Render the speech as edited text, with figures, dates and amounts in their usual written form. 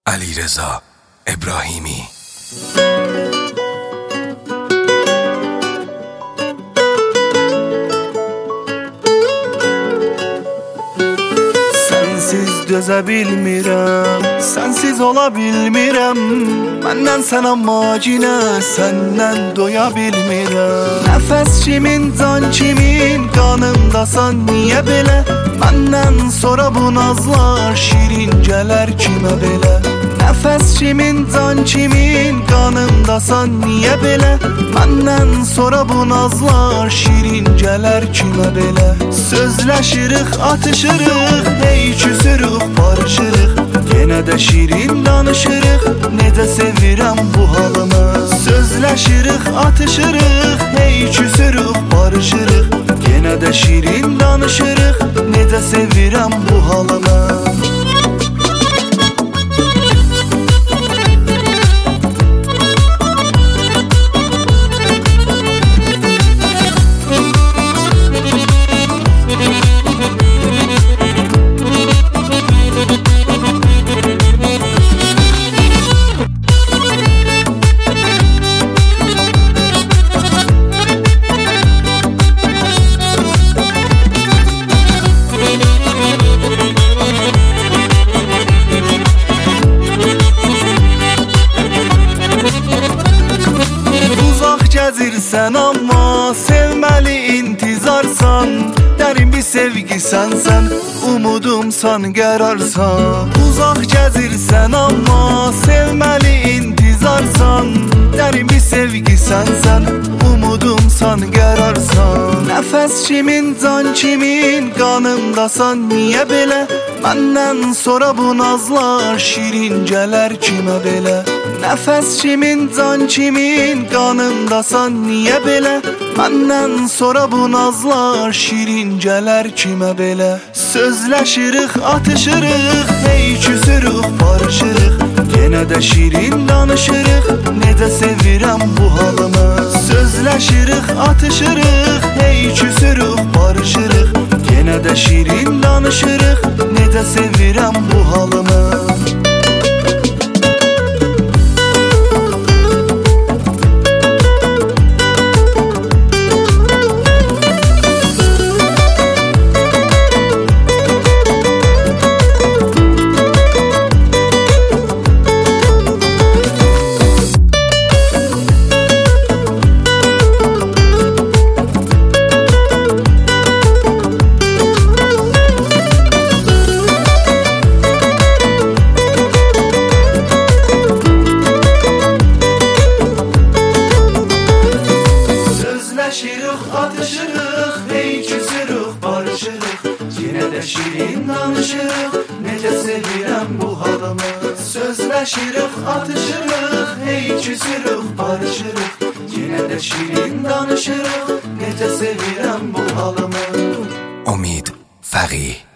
علیرضا ابراهیمی. Sensiz dözə bilmirəm, sensiz ola bilmirəm. Məndən sənə macinə, səndən doya bilmirəm. Nəfəs kimin, can kimin, qanımdasan niyə belə? Məndən sonra bu nazlar şirin gələr kimə belə? Nəfəs kimin, can kimin, qanımdasan niyə belə? Məndən sonra bu nazlar şirin gələr kimə belə? Sözləşirik, atışırıq, hey küsürük, barışırıq. Yenə də şirin danışırıq, necə sevirəm bu halımı. Sözləşirik, atışırıq, hey küsürük, barışırıq. Yenə də şirin danışırıq, necə sevirəm bu halımı. Gəzirsən amma sevməli intizarsan. Dərin bir sevgi sənsən, umudumsan, qərarsan. Uzaq gəzirsən amma sevməli intizarsan. Dərin bir sevgi sənsən, umudumsan, qərarsan. Nəfəs kimin, can kimin, qanımdasan niyə belə? Məndən sonra bu nazlar şirin gələr kimə belə? Nəfəs kimin, can kimin, qanımdasan niyə belə? Məndən sonra bu nazlar şirin gələr kimə belə? Sözləşirik, atışırıq, hey küsürük, barışırıq. Yenə də şirin danışırıq, necə sevirəm bu halımı. Sözləşirik, atışırıq, hey küsürük, barışırıq. Yenə də şirin danışırıq, necə sevirəm bu halımı. Sözləşirik, atışırıq, hey küsürük, barışırıq. Yenə də şirin danışırıq, necə sevirəm bu halımı. Sözləşirik, atışırıq, hey küsürük, barışırıq. Yenə də şirin danışırıq, necə sevirəm bu halımı. امید فقیه.